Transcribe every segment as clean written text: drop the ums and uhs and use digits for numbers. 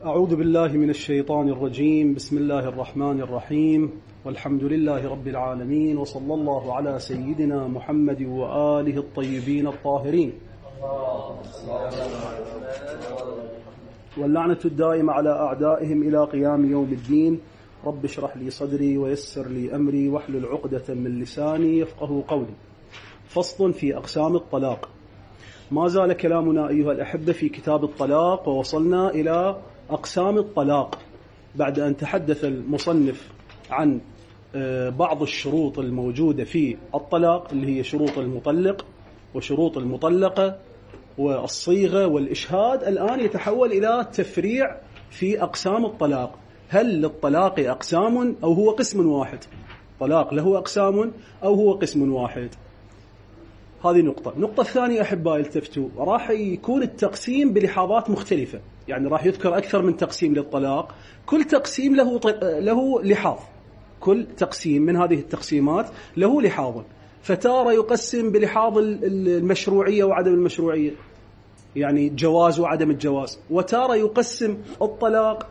أعوذ بالله من الشيطان الرجيم. بسم الله الرحمن الرحيم، والحمد لله رب العالمين، وصلى الله على سيدنا محمد وآله الطيبين الطاهرين، واللعنة الدائمة على أعدائهم إلى قيام يوم الدين. رب اشرح لي صدري ويسر لي أمري واحلل عقدة من لساني يفقه قولي. فصل في أقسام الطلاق. ما زال كلامنا أيها الأحبة في كتاب الطلاق، ووصلنا إلى أقسام الطلاق بعد أن تحدث المصنف عن بعض الشروط الموجودة في الطلاق اللي هي شروط المطلق وشروط المطلقة والصيغة والإشهاد. الآن يتحول إلى تفريع في أقسام الطلاق. هل للطلاق أقسام أو هو قسم واحد؟ طلاق له أقسام أو هو قسم واحد؟ هذه نقطة. النقطة الثانية أحبائي التفتوا، راح يكون التقسيم بلحاظات مختلفة، يعني راح يذكر أكثر من تقسيم للطلاق، كل تقسيم له لحاظ، كل تقسيم من هذه التقسيمات له لحاظ. فتارة يقسم بلحاظ المشروعية وعدم المشروعية، يعني جواز وعدم الجواز، وتارة يقسم الطلاق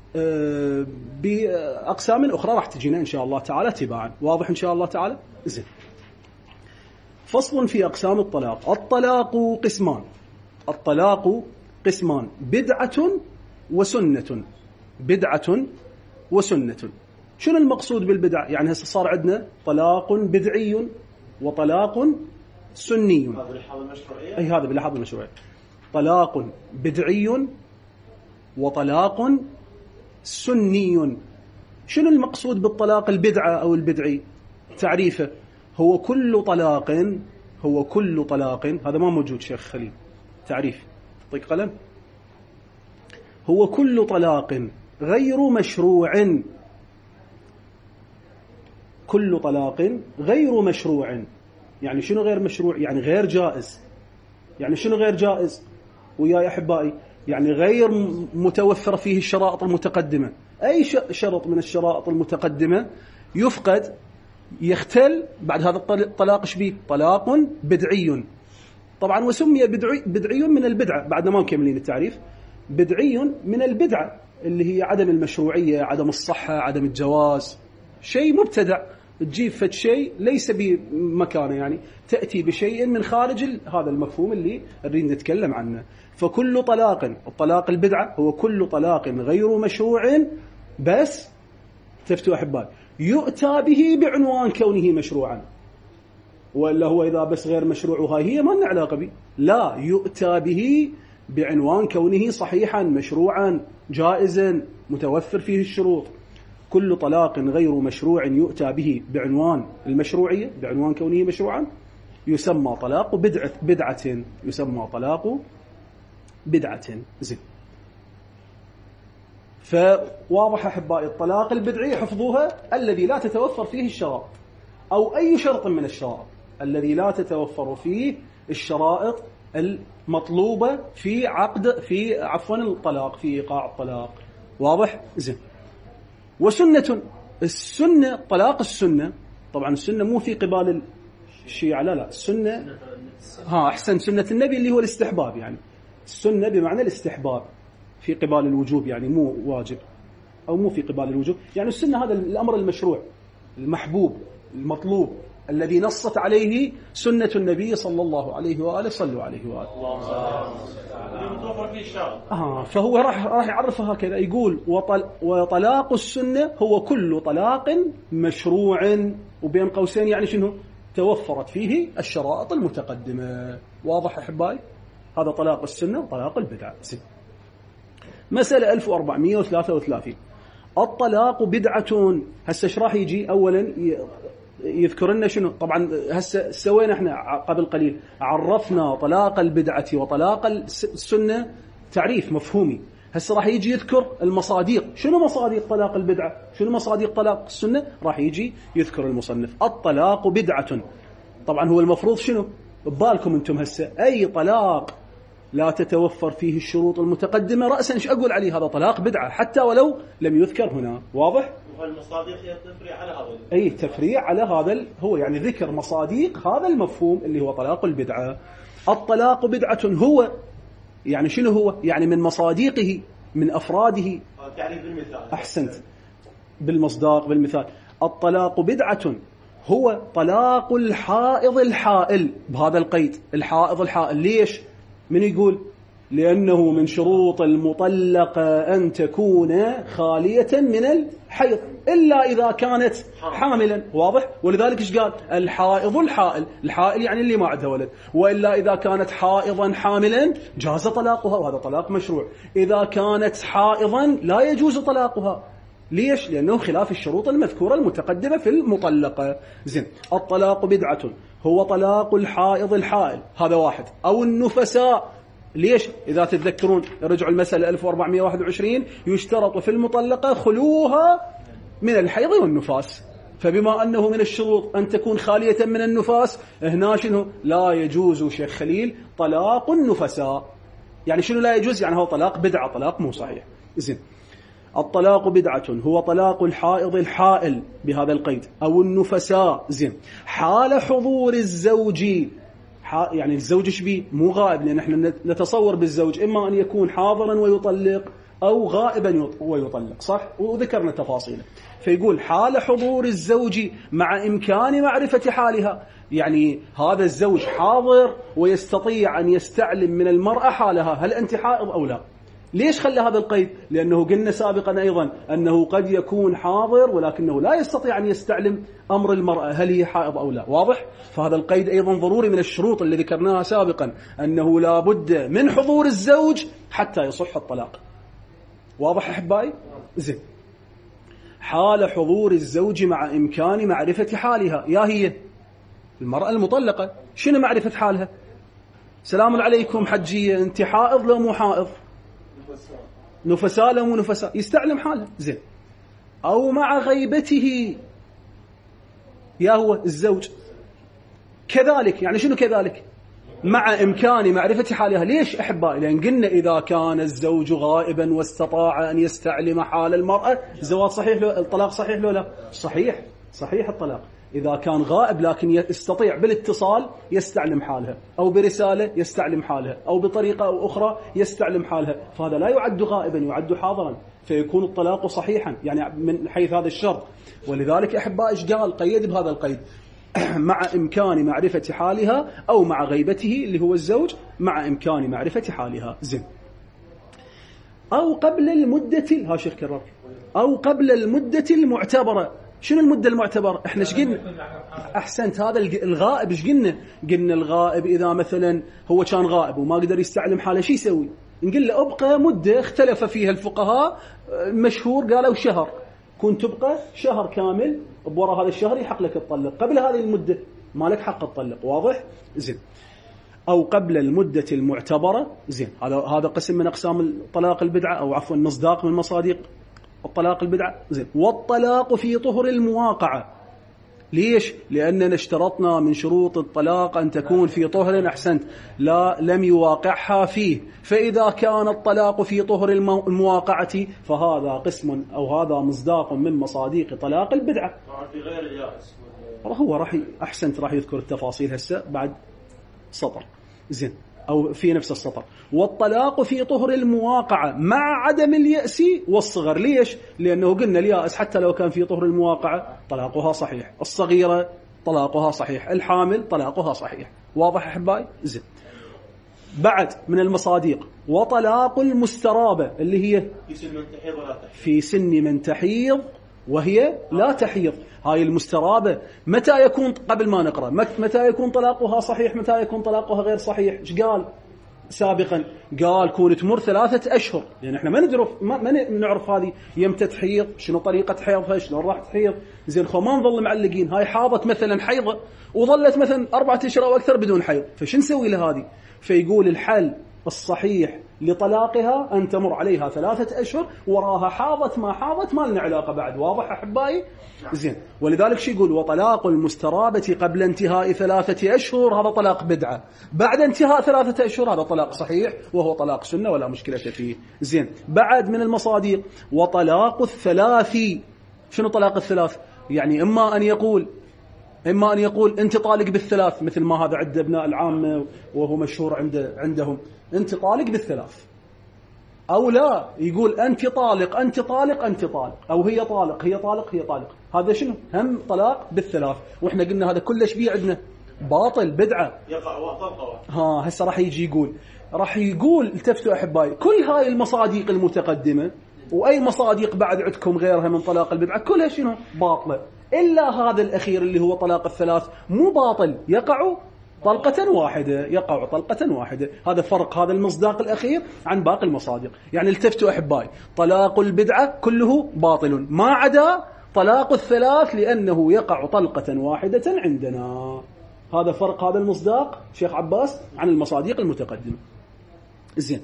بأقسام أخرى راح تجينا إن شاء الله تعالى تباعا. واضح إن شاء الله تعالى؟ زين. فصل في أقسام الطلاق. الطلاق قسمان. الطلاق قسمان: بدعة وسنة. بدعة وسنة. شنو المقصود بالبدعة؟ يعني هسه صار عندنا طلاق بدعي وطلاق سني. هذا بلحاظ المشروعية؟ أي هذا بلحاظ المشروعية. طلاق بدعي وطلاق سني. شنو المقصود بالطلاق البدعة أو البدعي؟ تعريفه: هو كل طلاق هذا ما موجود شيخ خليل. تعريف، طيب قلم. هو كل طلاق غير مشروع. كل طلاق غير مشروع. يعني شنو غير مشروع؟ يعني غير جائز. يعني شنو غير جائز ويا أحبائي؟ يعني غير متوفر فيه الشرائط المتقدمة. أي شرط من الشرائط المتقدمة يفقد، يختل بعد هذا الطلاق. شبيه؟ طلاق بدعي. طبعا وسمي بدعي من البدعة، بعد ما مكملين التعريف. بدعي من البدعة اللي هي عدم المشروعية، عدم الصحة، عدم الجواز، شيء مبتدع. تجيب فد شيء ليس بمكانه، يعني تأتي بشيء من خارج هذا المفهوم اللي نريد نتكلم عنه. فكل طلاق، الطلاق البدعة هو كل طلاق غير مشروع، بس تفتوا أحبائي يؤتى به بعنوان كونه مشروعا. ولا هو إذا بس غير مشروع وهاي هي ما لنا علاقة به، لا، يؤتى به بعنوان كونه صحيحا مشروعا جائزا متوفر فيه الشروط. كل طلاق غير مشروع يؤتى به بعنوان المشروعية، بعنوان كونه مشروعا، يسمى طلاق بدعة. يسمى طلاق بدعة. زين. فواضح أحبائي، الطلاق البدعي حفظوها: الذي لا تتوفر فيه الشرائط، أو أي شرط من الشرائط الذي لا تتوفر فيه الشرائط المطلوبة في الطلاق، في إيقاع الطلاق. واضح؟ زين. وسنة. السنة، طلاق السنة، طبعا السنة مو في قبال الشيعة، لا، السنة أحسن، سنة النبي اللي هو الاستحباب، يعني السنة بمعنى الاستحباب في قبال الوجوب، يعني مو واجب، أو مو في قبال الوجوب. يعني السنة هذا الأمر المشروع المحبوب المطلوب الذي نصت عليه سنة النبي صلى الله عليه وآله. صلوا عليه وآله. فهو راح يعرفها هكذا، يقول: وطلاق السنة هو كل طلاق مشروع، وبين قوسين يعني شنو؟ توفرت فيه الشرائط المتقدمة. واضح أحبائي؟ هذا طلاق السنة وطلاق البدعة. مسألة 1433. الطلاق بدعة. هسه ايش راح يجي؟ أولا يذكر لنا شنو. طبعا هسه سوينا احنا قبل قليل، عرفنا طلاق البدعة وطلاق السنة تعريف مفهومي. هسه راح يجي يذكر المصادق. شنو مصادق طلاق البدعة؟ شنو مصادق طلاق السنة؟ راح يجي يذكر المصنف: الطلاق بدعة. طبعا هو المفروض شنو ببالكم انتم هسه؟ أي طلاق لا تتوفر فيه الشروط المتقدمة رأسا ايش أقول عليه؟ هذا طلاق بدعة، حتى ولو لم يذكر هنا. واضح؟ والمصادق هي تفريع على هذا. أي تفريع على هذا، هو يعني ذكر مصادق هذا المفهوم اللي هو طلاق البدعة. الطلاق بدعة هو يعني شنو هو؟ يعني من مصادقه من أفراده. يعني بالمثال. أحسنت، بالمصداق بالمثال. الطلاق بدعة هو طلاق الحائض الحائل، بهذا القيد الحائض الحائل. ليش؟ من يقول؟ لأنه من شروط المطلقة أن تكون خالية من الحيض إلا إذا كانت حاملا. واضح؟ ولذلك إيش قال؟ الحائض الحائل. الحائل يعني اللي ما عندها ولد. وإلا إذا كانت حائضا حاملا جاز طلاقها، وهذا طلاق مشروع. إذا كانت حائضا لا يجوز طلاقها. ليش؟ لأنه خلاف الشروط المذكورة المتقدمة في المطلقة. زين. الطلاق بدعة هو طلاق الحائض الحائل، هذا واحد. أو النفساء. ليش؟ إذا تتذكرون رجعوا المسألة 1421 يشترط في المطلقة خلوها من الحيض والنفاس. فبما أنه من الشروط أن تكون خالية من النفاس، هنا شنو؟ لا يجوز شيخ خليل طلاق النفساء. يعني شنو لا يجوز؟ يعني هو طلاق بدعة، طلاق مو صحيح. زين. الطلاق بدعة هو طلاق الحائض الحائل بهذا القيد أو النفساء. زين. حال حضور الزوج، يعني الزوج ايش بيه؟ مو غائب، لأن احنا نتصور بالزوج إما أن يكون حاضرا ويطلق أو غائبا ويطلق، صح؟ وذكرنا تفاصيله. فيقول حال حضور الزوج مع إمكان معرفة حالها، يعني هذا الزوج حاضر ويستطيع أن يستعلم من المرأة حالها، هل أنت حائض أو لا؟ ليش خلى هذا القيد؟ لأنه قلنا سابقا أيضا أنه قد يكون حاضر ولكنه لا يستطيع أن يستعلم أمر المرأة هل هي حائض أو لا. واضح؟ فهذا القيد أيضا ضروري من الشروط اللي ذكرناها سابقا، أنه لا بد من حضور الزوج حتى يصح الطلاق. واضح أحبائي؟ زين. حال حضور الزوج مع إمكان معرفة حالها، يا هي المرأة المطلقة شنو معرفة حالها؟ سلام عليكم حجية، أنت حائض لو مو حائض؟ نفساء لو مو نفساء؟ يستعلم حالها. زين. أو مع غيبته، يا هو الزوج كذلك. يعني شنو كذلك؟ مع إمكان معرفة حالها. ليش أحبائي؟ لأن قلنا إذا كان الزوج غائبا واستطاع أن يستعلم حال المرأة، الزواج صحيح له، الطلاق صحيح له لا؟ صحيح، صحيح الطلاق. إذا كان غائب لكن يستطيع بالاتصال يستعلم حالها، أو برسالة يستعلم حالها، أو بطريقة أو أخرى يستعلم حالها، فهذا لا يعد غائبا، يعد حاضرا، فيكون الطلاق صحيحا، يعني من حيث هذا الشرط. ولذلك أحبائي إيش قال؟ قيد بهذا القيد مع إمكان معرفة حالها أو مع غيبته اللي هو الزوج، مع إمكان معرفة حالها. زين. أو قبل المدة، ها شيخ كرر، أو قبل المدة المعتبرة. شنو المدة المعتبرة؟ احنا ايش قلنا؟ احسنت، هذا الغائب ايش قلنا؟ قلنا الغائب اذا مثلا هو كان غائب وما قدر يستعلم حاله شو يسوي؟ نقول له ابقى مدة اختلف فيها الفقهاء، مشهور قالوا شهر، كنت تبقى شهر كامل، بوراء هذا الشهر يحق لك تطلق، قبل هذه المدة ما لك حق تطلق. واضح؟ زين. أو قبل المدة المعتبرة. زين. هذا قسم من أقسام طلاق البدعة، أو عفوا مصداق من مصادق الطلاق البدعة. زين. والطلاق في طهر المواقعة. ليش؟ لأننا اشترطنا من شروط الطلاق أن تكون في طهر، أحسنت، لا لم يواقعها فيه. فإذا كان الطلاق في طهر المواقعة فهذا قسم أو هذا مصداق من مصادق طلاق البدعة. في غير اليائس هو راح يذكر التفاصيل هسه بعد سطر. زين. أو في نفس السطر. والطلاق في طهر المواقعة مع عدم اليأس والصغر. ليش؟ لأنه قلنا اليأس حتى لو كان في طهر المواقعة طلاقها صحيح، الصغيرة طلاقها صحيح، الحامل طلاقها صحيح. واضح أحبائي؟ زين. بعد من المصادق وطلاق المسترابة اللي هي في سن من تحيض وهي لا تحيض. هاي المسترابة متى يكون؟ قبل ما نقرأ متى يكون طلاقها صحيح، متى يكون طلاقها غير صحيح؟ ايش قال سابقا؟ قال كون تمر 3 أشهر، لأن احنا ما نعرف هذه يمتى تحيض، شنو طريقة حيضها، شلون راح تحيض. زين. خو ما نظل معلقين، هاي حاضت مثلا حيضة وظلت مثلا 4 أشهر أو أكثر بدون حيض، فش نسوي لهذه؟ فيقول الحل الصحيح لطلاقها أن تمر عليها 3 أشهر، وراها حاضت ما حاضت ما لنا علاقة بعد. واضح أحبائي؟ زين. ولذلك شو يقول؟ وطلاق المسترابة قبل انتهاء 3 أشهر هذا طلاق بدعة، بعد انتهاء 3 أشهر هذا طلاق صحيح وهو طلاق سنة ولا مشكلة فيه. زين. بعد من المصادق وطلاق الثلاث. شنو طلاق الثلاث؟ يعني إما أن يقول أنت طالق بالثلاث، مثل ما هذا عند ابناء العامة وهو مشهور عندهم، أنت طالق بالثلاث. أو لا يقول أنت طالق أنت طالق أنت طالق، أو هي طالق هي طالق هي طالق. هذا شنو؟ هم طلاق بالثلاث. وإحنا قلنا هذا كلش بيه عندنا باطل بدعة. يقع طلقة. هسه راح يجي يقول التفتوا أحبائي كل هاي المصادق المتقدمة وأي مصادق بعد عندكم غيرها من طلاق البدعة كلها شنو؟ باطلة، إلا هذا الأخير اللي هو طلاق الثلاث مو باطل، يقع طلقة واحدة، يقع طلقة واحدة. هذا فرق هذا المصداق الأخير عن باقي المصادق. يعني التفتوا أحبائي طلاق البدعة كله باطل ما عدا طلاق الثلاث لأنه يقع طلقة واحدة عندنا. هذا فرق هذا المصداق شيخ عباس عن المصادق المتقدمة. زين.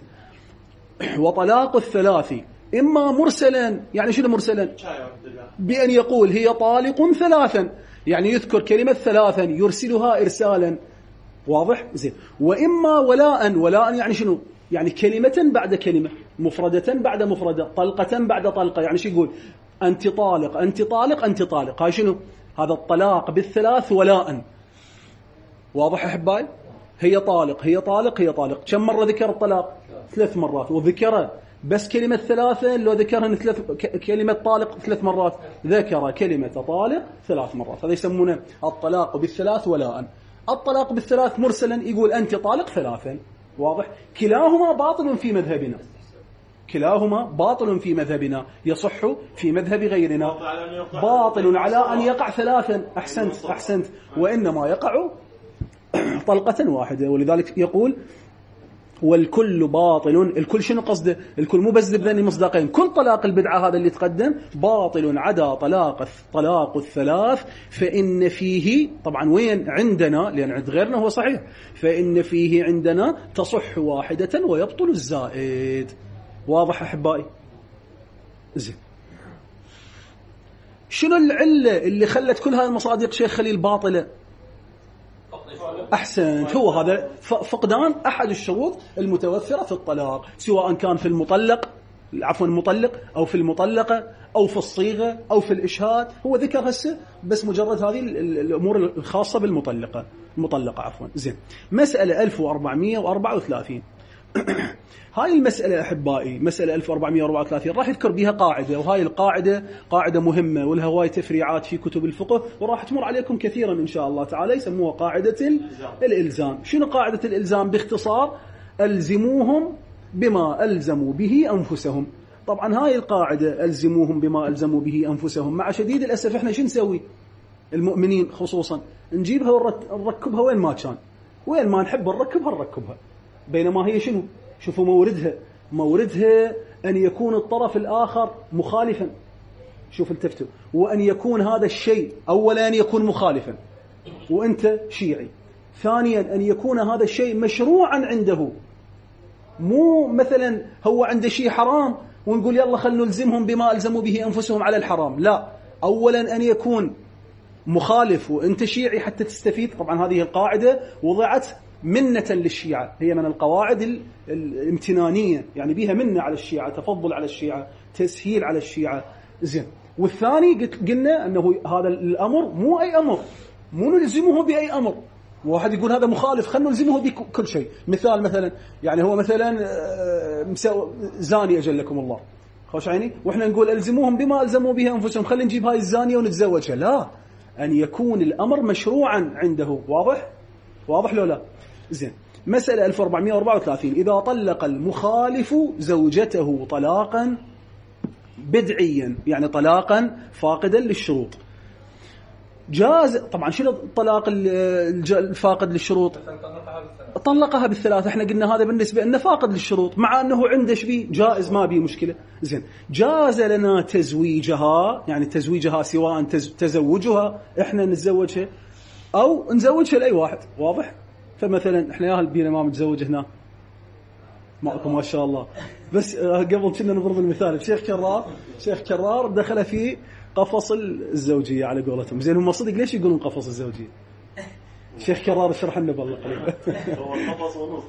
وطلاق الثلاث إما مرسلا، يعني شنو مرسلا؟ بأن يقول هي طالق ثلاثا، يعني يذكر كلمة ثلاثا يرسلها إرسالا، واضح؟ زين. وإما ولاء يعني شنو؟ يعني كلمة بعد كلمة، مفردة بعد مفردة، طلقة بعد طلقة. يعني شو يقول؟ أنت طالق أنت طالق أنت طالق. هاي شنو؟ هذا الطلاق بالثلاث ولاء. واضح أحبائي؟ هي طالق هي طالق هي طالق. كم مرة ذكر الطلاق؟ 3 مرات. وذكر بس كلمة ثلاثة لو ذكرها كلمة طالق 3 مرات، ذكر كلمة طالق 3 مرات. هذا يسمونه الطلاق بالثلاث ولاء. الطلاق بالثلاث مرسلا يقول أنت طالق 3. واضح؟ كلاهما باطل في مذهبنا، كلاهما باطل في مذهبنا، يصح في مذهب غيرنا. باطل على أن يقع 3. أحسنت. وإنما يقع طلقة واحدة. ولذلك يقول والكل باطل. الكل شنو قصده؟ الكل مو بس ذني مصداقين، كل طلاق البدعة هذا اللي تقدم باطل عدا طلاق الثلاث، فإن فيه طبعا وين عندنا، لأن عند غيرنا هو صحيح، فإن فيه عندنا تصح واحدة ويبطل الزائد. واضح أحبائي؟ زين. شنو العلة اللي خلت كل هذه المصادق شيخ خليل باطلة؟ أحسنت. هو هذا فقدان أحد الشروط المتوفرة في الطلاق، سواء كان في المطلق أو في المطلقة أو في الصيغة أو في الإشهاد. هو ذكر هسه بس مجرد هذه الأمور الخاصة المطلقة. زين. مسألة 1434. هاي المسألة أحبائي، مسألة 1434 راح يذكر بها قاعدة، وهاي القاعدة قاعدة مهمة ولها هواي تفريعات في كتب الفقه، وراح تمر عليكم كثيرا إن شاء الله تعالى. يسموها قاعدة الإلزام. شنو قاعدة الإلزام؟ باختصار ألزموهم بما ألزموا به أنفسهم. طبعا هاي القاعدة ألزموهم بما ألزموا به أنفسهم، مع شديد الأسف إحنا شو نسوي؟ المؤمنين خصوصا نجيبها ونركبها وين ما كان، وين ما نحب نركبها، بينما هي شنو؟ شوفوا موردها أن يكون الطرف الآخر مخالفا. شوف التفتوا. وأن يكون هذا الشيء أولا أن يكون مخالفا وأنت شيعي، ثانيا أن يكون هذا الشيء مشروعا عنده، مو مثلا هو عنده شيء حرام ونقول يلا خلنا نلزمهم بما ألزموا به أنفسهم على الحرام. لا، أولا أن يكون مخالف وأنت شيعي حتى تستفيد. طبعا هذه القاعدة وضعت منة للشيعة، هي من القواعد الامتنانية، يعني بها منة على الشيعة، تفضل على الشيعة، تسهيل على الشيعة. زين. والثاني قلنا أنه هذا الأمر مو أي أمر، مو نلزمه بأي أمر. واحد يقول هذا مخالف خلنا نلزمه بكل شيء. مثلا يعني هو مثلا زاني أجلكم الله خوش عيني، وإحنا نقول ألزموهم بما ألزموا به أنفسهم، خلينا نجيب هاي الزانية ونتزوجها. لا، أن يكون الأمر مشروعا عنده. واضح لو لا؟ زين. مسألة 1434. إذا طلق المخالف زوجته طلاقا بدعيا، يعني طلاقا فاقدا للشروط، جاز. طبعا شنو الطلاق الفاقد للشروط؟ طلقها بالثلاث. احنا قلنا هذا بالنسبة لنا فاقد للشروط، مع أنه عنده شبيه جائز ما بيه مشكلة. زين. جاز لنا تزويجها، يعني تزويجها سواء تزوجها احنا نتزوجها أو نزوجها لأي واحد. واضح؟ فمثلا احنا يا بينا ما متزوج هنا معكم ما شاء الله، بس قبل كنا نضرب المثال شيخ كرار دخل في قفص الزوجية على قولتهم. زين. هم صدق ليش يقولون قفص الزوجية؟ شيخ كرار اشرح لنا بالله قريب. هو القفص ونص.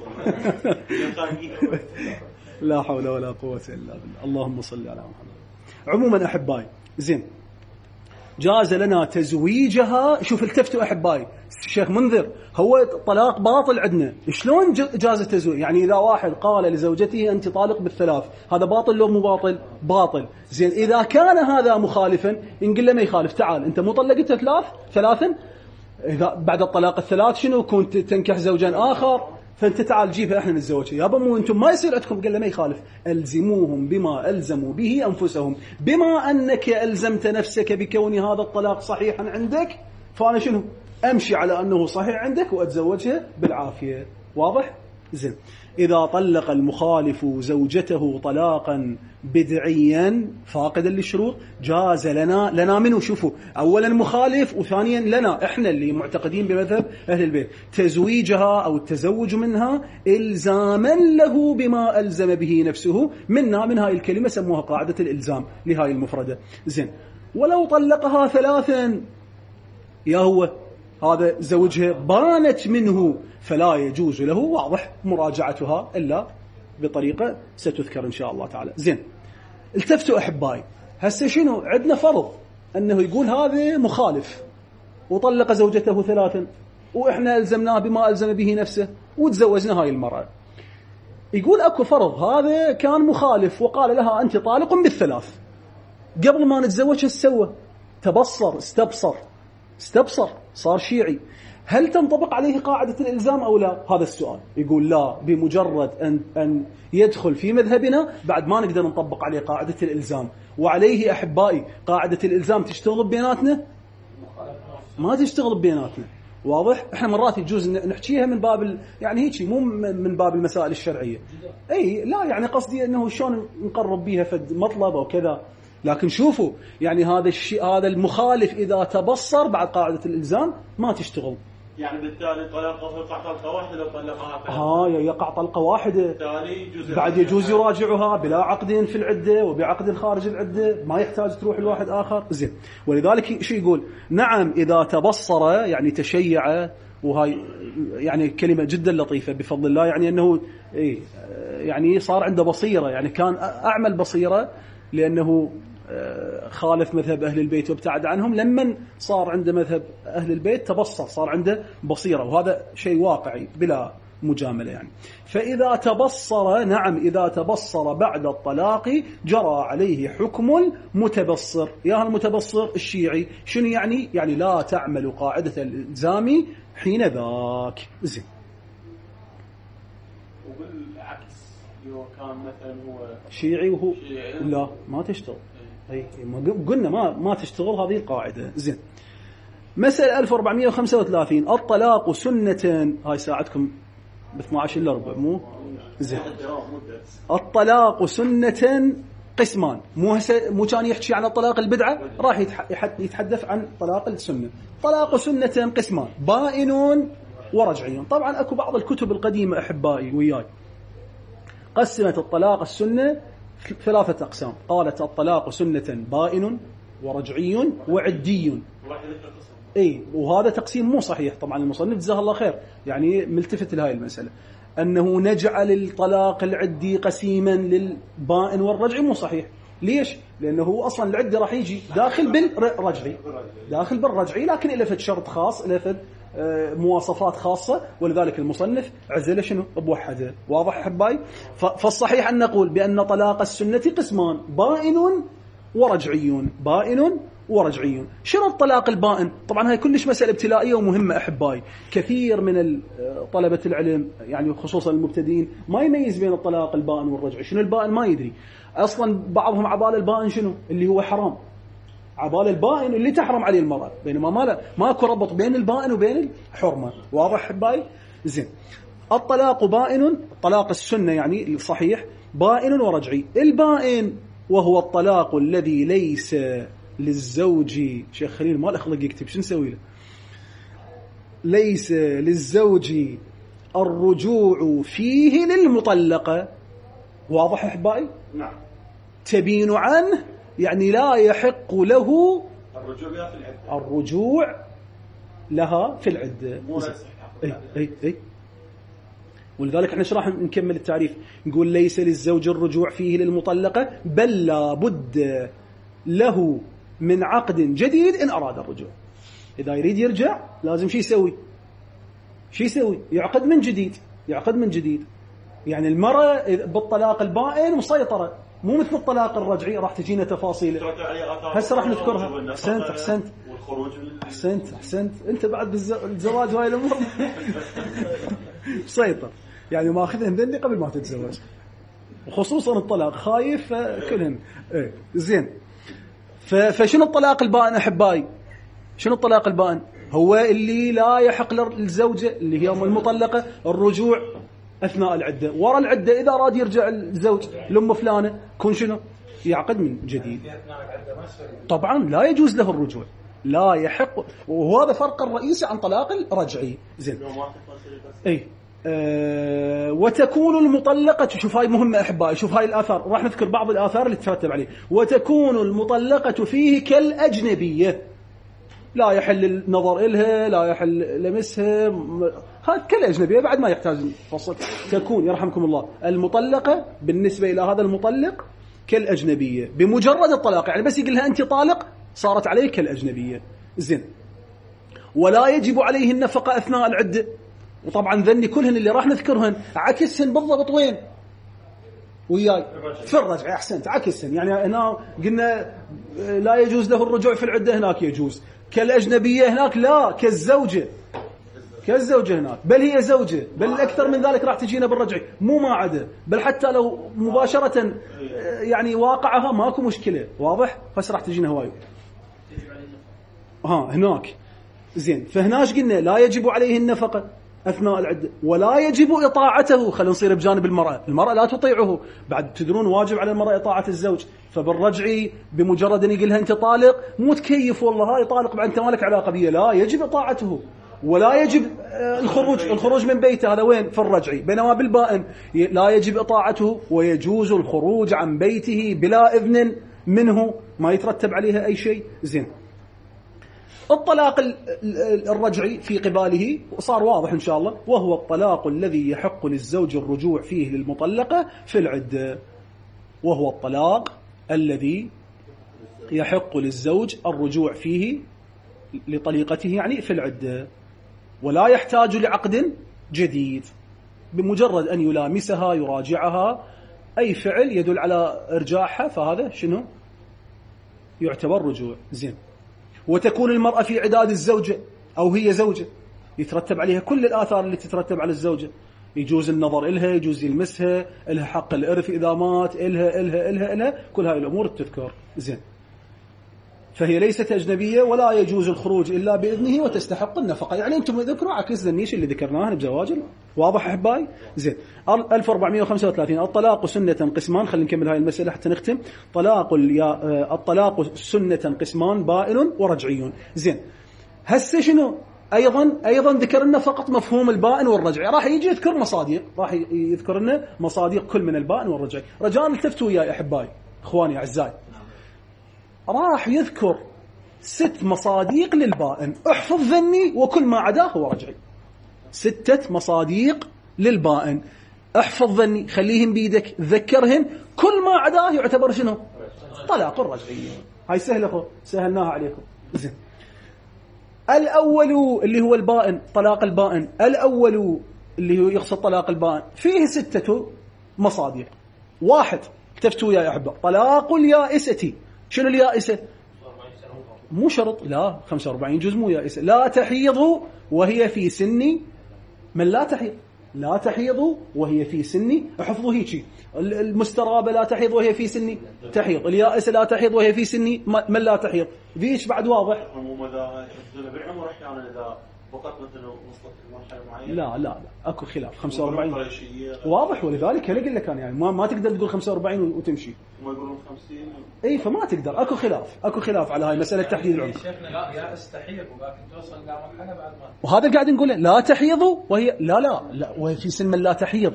لا حول ولا قوة إلا بالله. اللهم صل على محمد. عموما أحبائي، زين، جاز لنا تزويجها. شوف التفتوا أحبائي الشيخ منذر، هو طلاق باطل عندنا، شلون جاز التزويج؟ يعني إذا واحد قال لزوجته أنت طالق بالثلاث، هذا باطل لو مو باطل؟ باطل. زين إذا كان هذا مخالفا نقول له ما يخالف، تعال أنت مو طلقته ثلاثا، إذا بعد الطلاق الثلاث شنو كنت تنكح زوجا آخر، فأنت تعال جيبها إحنا نتزوجها. يابا مو أنتم ما يصير عندكم. قال له ما يخالف، ألزموهم بما ألزموا به أنفسهم، بما أنك ألزمت نفسك بكون هذا الطلاق صحيحا عندك، فأنا شنو أمشي على أنه صحيح عندك وأتزوجها بالعافية. واضح؟ زين. إذا طلق المخالف زوجته طلاقا بدعيا فاقدا للشروط جاز لنا منه. شوفوا، أولا مخالف، وثانيا لنا إحنا اللي معتقدين بمذهب أهل البيت تزويجها أو التزوج منها إلزاما له بما ألزم به نفسه من هاي الكلمة سموها قاعدة الإلزام لهاي المفردة. زين. ولو طلقها ثلاثا، يا هو هذا زوجها بانت منه فلا يجوز له، واضح، مراجعتها إلا بطريقة ستذكر إن شاء الله تعالى. زين. التفتوا أحبائي، هسه شنو عندنا فرض أنه يقول هذا مخالف وطلق زوجته ثلاثا وإحنا ألزمناه بما ألزم به نفسه وتزوجنا هاي المرأة. يقول أكو فرض، هذا كان مخالف وقال لها أنت طالق بالثلاث، قبل ما نتزوجها سوى تبصر استبصر صار شيعي، هل تنطبق عليه قاعدة الإلزام أو لا؟ هذا السؤال. يقول لا، بمجرد أن يدخل في مذهبنا بعد ما نقدر نطبق عليه قاعدة الإلزام. وعليه أحبائي قاعدة الإلزام تشتغل بيناتنا؟ ما تشتغل بيناتنا. واضح؟ احنا مرات يجوز نحكيها من باب يعني هيك، مو من باب المسائل الشرعية. اي لا، يعني قصدي انه شلون نقرب بيها فد مطلب او كذا. لكن شوفوا، يعني هذا الشيء، هذا المخالف إذا تبصر بعد قاعدة الإلزام ما تشتغل. يعني بالتالي طلقه يقع طلقة واحدة، لو طلقها يقع طلقة واحدة، بعد يجوز يراجعها بلا عقد في العدة وبعقد خارج العدة، ما يحتاج تروح لواحد آخر. زين. ولذلك شو يقول؟ نعم إذا تبصر يعني تشيع، وهاي يعني كلمة جدا لطيفة بفضل الله، يعني أنه يعني صار عنده بصيرة، يعني كان أعمى البصيرة لأنه خالف مذهب أهل البيت وابتعد عنهم. لمن صار عنده مذهب أهل البيت تبصر، صار عنده بصيرة، وهذا شيء واقعي بلا مجاملة يعني. فإذا تبصر، نعم إذا تبصر بعد الطلاق جرى عليه حكم المتبصر. يا المتبصر الشيعي شنو يعني؟ يعني لا تعمل قاعدة الإلزام حين ذاك. زين. وبالعكس لو كان مثلا هو شيعي وهو لا ما تشتغل. قلنا ما تشتغل هذه القاعدة. زين. مسألة 1435، الطلاق سنة. هاي ساعتكم ب12 إلا ربع مو زين. الطلاق سنة قسمان، مو كان يحكي عن الطلاق البدعة، راح يتحدث عن طلاق السنة. طلاق سنة قسمان، بائن ورجعي. طبعا أكو بعض الكتب القديمة أحبائي وياي قسمت الطلاق السنة 3 أقسام. قالت الطلاق سنة بائن ورجعي وعدي. وهذا تقسيم مو صحيح. طبعا المصنف جزاه الله خير يعني ملتفت لهاي المسألة، أنه نجعل الطلاق العدي قسيما للبائن والرجعي مو صحيح. ليش؟ لأنه أصلا العدي راح يجي داخل بالرجعي، لكن إلى فد شرط خاص، إلى فد مواصفات خاصة، ولذلك المصنف عزل شنو بوحده. واضح أحبائي؟ فالصحيح أن نقول بأن طلاق السنة قسمان، بائن ورجعي. شنو الطلاق البائن؟ طبعا هاي كلش مسألة ابتلائية ومهمة أحبائي. كثير من طلبة العلم يعني خصوصا المبتدئين ما يميز بين الطلاق البائن والرجعي. شنو البائن ما يدري أصلا. بعضهم عبال البائن شنو اللي هو حرام، عبال البائن اللي تحرم عليه المرأة، بينما ما اكو ربط بين البائن وبين الحرمة. واضح أحبائي؟ زين. الطلاق بائن، الطلاق السنة يعني الصحيح بائن ورجعي. البائن وهو الطلاق الذي ليس للزوج، شيخ خليل ما الأخلق يكتب، شو نسوي له؟ ليس للزوج الرجوع فيه للمطلقة. واضح أحبائي؟ نعم. تبين عنه يعني لا يحق له الرجوع لها في العدة. أي. ولذلك احنا راح نكمل التعريف، نقول ليس للزوج الرجوع فيه للمطلقة، بل لا بد له من عقد جديد إن أراد الرجوع. إذا يريد يرجع لازم شو يسوي؟ يعقد من جديد. يعني المرأة بالطلاق البائن مسيطرة، مو مثل الطلاق الرجعي راح تجينا تفاصيل هسه راح نذكرها. أحسنت أنت بعد بالزواج هاي الأمور مسيطر، يعني ماخذهم ذني قبل ما تتزوج، وخصوصا الطلاق خايف كلهم زين. فشنو الطلاق البائن أحبائي؟ شنو الطلاق البائن؟ هو اللي لا يحق للزوجة اللي هي المطلقة الرجوع أثناء العدة. وراء العدة إذا أراد يرجع الزوج لأم فلانة كون شنو؟ يعقد من جديد. طبعا لا يجوز له الرجوع، لا يحق، وهذا فرق الرئيسي عن طلاق الرجعي. زين. وتكون المطلقة، شوف هاي مهمة أحبائي، شوف هاي الآثار راح نذكر بعض الآثار اللي تترتب عليه. وتكون المطلقة فيه كالأجنبية، لا يحل النظر إلها، لا يحل لمسها، هذا كالأجنبية بعد ما يحتاج فصل. تكون يرحمكم الله المطلقة بالنسبة إلى هذا المطلق كالأجنبية بمجرد الطلاق، يعني بس يقول لها أنت طالق صارت عليه كالأجنبية. زين. ولا يجب عليه النفقة أثناء العدة. وطبعا ذني كلهن اللي راح نذكرهن عكسهن بالضبط وين؟ وياي في الرجع. أحسنت، عكسهن. يعني هنا قلنا لا يجوز له الرجوع في العدة، هناك يجوز. كالأجنبية هناك لا، كالزوجة هناك، بل هي زوجة، بل أكثر من ذلك راح تجينا بالرجع، مو ما عدا، بل حتى لو مباشرة يعني واقعها ماكو مشكلة. واضح؟ بس راح تجينا هواي هناك. زين. فهناش قلنا لا يجب عليه النفقة أثناء العدة، ولا يجب إطاعته. خلينا نصير بجانب المرأة لا تطيعه. بعد تدرون واجب على المرأة إطاعة الزوج. فبالرجعي بمجرد أن يقول لها أنت طالق مو تكيف والله هاي طالق بعد أنت مالك علاقة بيه، لا يجب إطاعته. ولا يجب الخروج من بيته، هذا وين؟ في الرجعي. بينما بالبائن لا يجب إطاعته، ويجوز الخروج عن بيته بلا إذن منه، ما يترتب عليها أي شيء. زين. الطلاق الرجعي في قباله صار واضح إن شاء الله، وهو الطلاق الذي يحق للزوج الرجوع فيه للمطلقة في العدة. وهو الطلاق الذي يحق للزوج الرجوع فيه لطليقته يعني في العدة، ولا يحتاج لعقد جديد. بمجرد أن يلامسها يراجعها أي فعل يدل على إرجاعها فهذا شنو؟ يعتبر رجوع. زين. وتكون المرأة في عداد الزوجة أو هي زوجة، يترتب عليها كل الآثار اللي تترتب على الزوجة. يجوز النظر إلها، يجوز يلمسها، إلها حق الإرث إذا مات، إلها كل هاي الأمور تذكر. زين. فهي ليست أجنبية، ولا يجوز الخروج إلا بإذنه، وتستحق النفقة. يعني أنتم ذكروا عكس ذنيش اللي ذكرناه بزواج. واضح أحبائي؟ زين. 1435 الطلاق سنة قسمان. خلينا نكمل هاي المسألة حتى نختم. الطلاق سنة قسمان، بائن ورجعي. زين. هسه شنو؟ أيضا ذكر لنا فقط مفهوم البائن والرجعي، راح يجي يذكر مصادق، راح يذكر لنا مصادق كل من البائن والرجعي. رجاء التفتوا يا أحبائي إخواني أعزائي، راح يذكر 6 مصادق للبائن. احفظ ذني وكل ما عداه هو رجعي. 6 مصادق للبائن، احفظ ذني، خليهم بيدك، ذكرهم، كل ما عداه يعتبر شنو؟ طلاق الرجعي. هاي سهلة، سهلناها عليكم. زين. الأول اللي هو البائن، طلاق البائن الأول اللي هو يقصد طلاق البائن فيه 6 مصادق. 1 اكتفتوا يا أحبة، طلاق اليائسة. شنو اليائسة؟ مو شرط، لا 45 جزء مو يائسة. لا تحيض وهي في سن من لا تحيض، لا تحيض وهي في سن، احفظوا هيك. المسترابة لا تحيض وهي في سن تحيض، اليائسة لا تحيض وهي في سن من لا تحيض. ذيش بعد واضح؟ بالعمر احيانا اذا فقط مثلا وصلت لمرحله معينه لا اكو خلاف. 45 واضح، ولذلك هلا قلت لك انا يعني ما تقدر تقول 45 وتمشي، ما يقولون 50. اي فما تقدر. اكو خلاف على هاي مساله تحديد العمر. شيخنا لا استحيض ولكن توصل الى مرحله بعد ما، وهذا اللي قاعد نقوله، لا تحيض وهي لا وهي في سن من لا تحيض.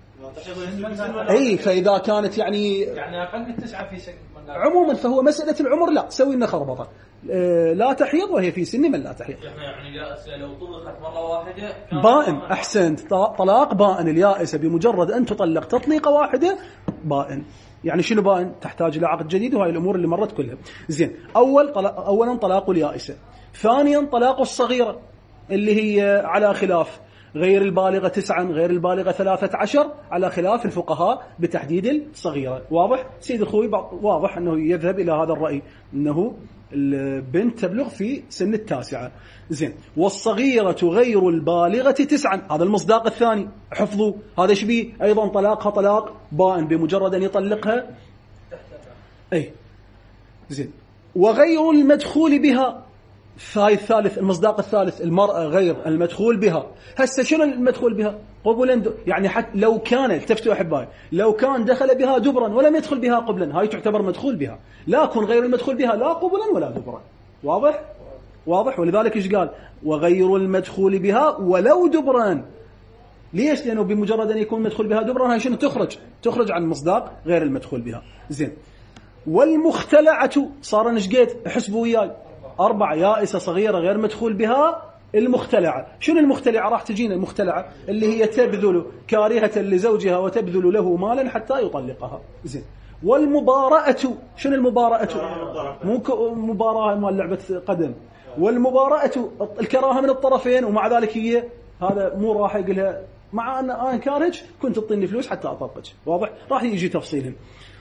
اي فاذا كانت يعني اقل من 9 في سن عموما، فهو مساله العمر لا سوي لنا خربطه. لا تحيض وهي في سن من لا تحيض. يعني لو طلقت مره واحده بائن. احسنت، طلاق بائن. اليائسه بمجرد ان تطلق تطليقه واحده بائن. يعني شنو بائن؟ تحتاج إلى عقد جديد، وهاي الأمور اللي مرت كلها. زين، أولا طلاق اليائسة، ثانيا طلاق الصغيرة اللي هي على خلاف، غير البالغة 9 غير البالغة 13 على خلاف الفقهاء بتحديد الصغيرة. واضح؟ سيد أخوي واضح أنه يذهب إلى هذا الرأي، أنه البنت تبلغ في سن 9. زين، والصغيرة غير البالغة 9، هذا المصداق الثاني، حفظوا هذا شبيه أيضا طلاقها طلاق بائن بمجرد أن يطلقها. أي زين، وغير المدخول بها، هاي الثالث، المصداق الثالث، المرأة غير المدخول بها. هسه شنو المدخول بها؟ قبلا، يعني حتى لو كان، التفتوا أحبائي، لو كان دخل بها دبرا ولم يدخل بها قبلا، هاي تعتبر مدخول بها، لكن غير المدخول بها لا قبلا ولا دبرا. واضح؟ واضح. ولذلك إيش قال؟ وغير المدخول بها ولو دبرا. ليش؟ لأنه بمجرد أن يكون مدخول بها دبرا، هاي شنو؟ تخرج عن مصداق غير المدخول بها. زين، والمختلعة صار نشقيت، احسبوا وياي 4 يائسة صغيرة غير مدخول بها. المختلعة، شنو المختلعة؟ راح تجينا المختلعة اللي هي تبذل كارهة لزوجها وتبذل له مالا حتى يطلقها. زين، والمبارأة، شنو المبارأة؟ مو مباراة مال لعبة قدم، والمبارأة الكراهة من الطرفين، ومع ذلك هي هذا مو راح يقولها مع أن أنا كارهج كنت تعطيني فلوس حتى أطلقك. واضح؟ راح يجي تفصيلهم.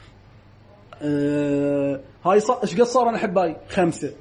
هاي ايش قد صار؟ أنا أحبائي 5.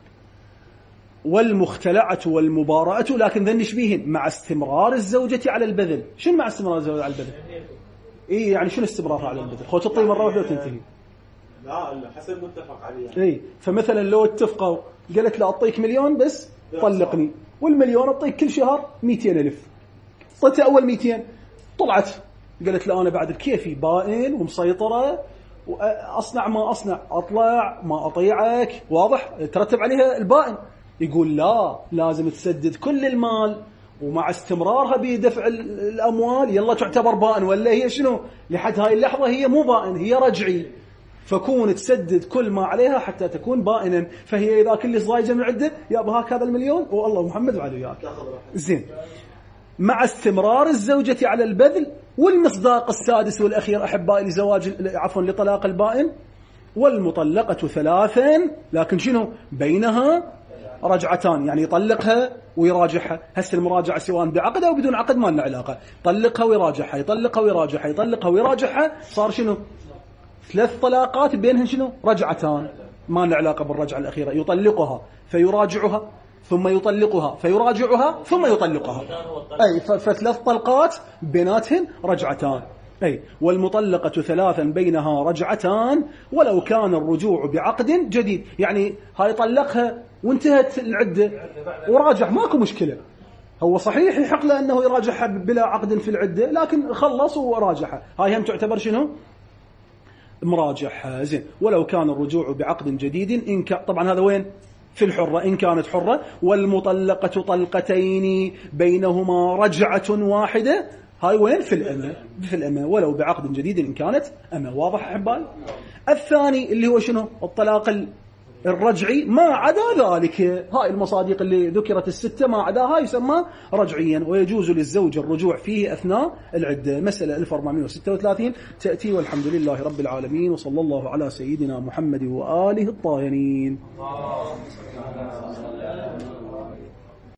والمختلعة والمبارأة، لكن ذن شبيهن مع استمرار الزوجة على البذل. شنو مع استمرار الزوجة على البذل؟ إيه يعني شنو استمرارها على البذل؟ خو تطي مرة واحدة وتنتهي؟ لا حسب متفق عليه. إيه، فمثلا لو اتفقوا قالت له أعطيك 1,000,000 بس طلقني، والمليون أعطيك كل شهر 200,000. طلت أول 200 طلعت قالت له أنا بعد بكيفي بائن ومسيطرة وأصنع ما أصنع، أطلع ما أطيعك. واضح؟ ترتب عليها البائن. يقول لا، لازم تسدد كل المال، ومع استمرارها بدفع الأموال يلا تعتبر بائن. ولا هي شنو؟ لحد هاي اللحظة هي مو بائن، هي رجعي، فكون تسدد كل ما عليها حتى تكون بائنا. فهي إذا كل صايجة من عدة يا بهاك هذا 1,000,000 والله محمد وعلى وياك. زين، مع استمرار الزوجة على البذل. والمصداق السادس والأخير أحبائي لطلاق البائن، والمطلقة 3، لكن شنو؟ بينها رجعتان، يعني يطلقها ويراجعها. هسه المراجعة سواء بعقد أو بدون عقد ما لنا علاقة، طلقها ويراجعها، يطلقها ويراجعها، يطلقها ويراجعها، صار شنو؟ 3 طلاقات بينهن شنو؟ رجعتان، ما لنا علاقة بالرجعة الأخيرة. يطلقها فيراجعها ثم يطلقها فيراجعها ثم يطلقها. أي ف3 طلقات بيناتهن رجعتان. أي والمطلقة 3 بينها رجعتان ولو كان الرجوع بعقد جديد. يعني هاي طلقها وانتهت العدة وراجع، ماكو مشكلة. هو صحيح يحق له أنه يراجعها بلا عقد في العدة، لكن خلص وراجعها، هاي هم تعتبر شنو؟ مراجعها. زين، ولو كان الرجوع بعقد جديد إن كان، طبعا هذا وين؟ في الحرة إن كانت حرة. والمطلقة طلقتين بينهما رجعة واحدة، هاي وين؟ في الأمة ولو بعقد جديد إن كانت أمة. واضح أحبائي؟ الثاني اللي هو شنو؟ الطلاق الرجعي ما عدا ذلك، هاي المصادق اللي ذكرت 6 ما عداها يسمى رجعيا، ويجوز للزوج الرجوع فيه أثناء العدة. مسألة 1436 تأتي. والحمد لله رب العالمين، وصلى الله على سيدنا محمد وآله الطاهرين.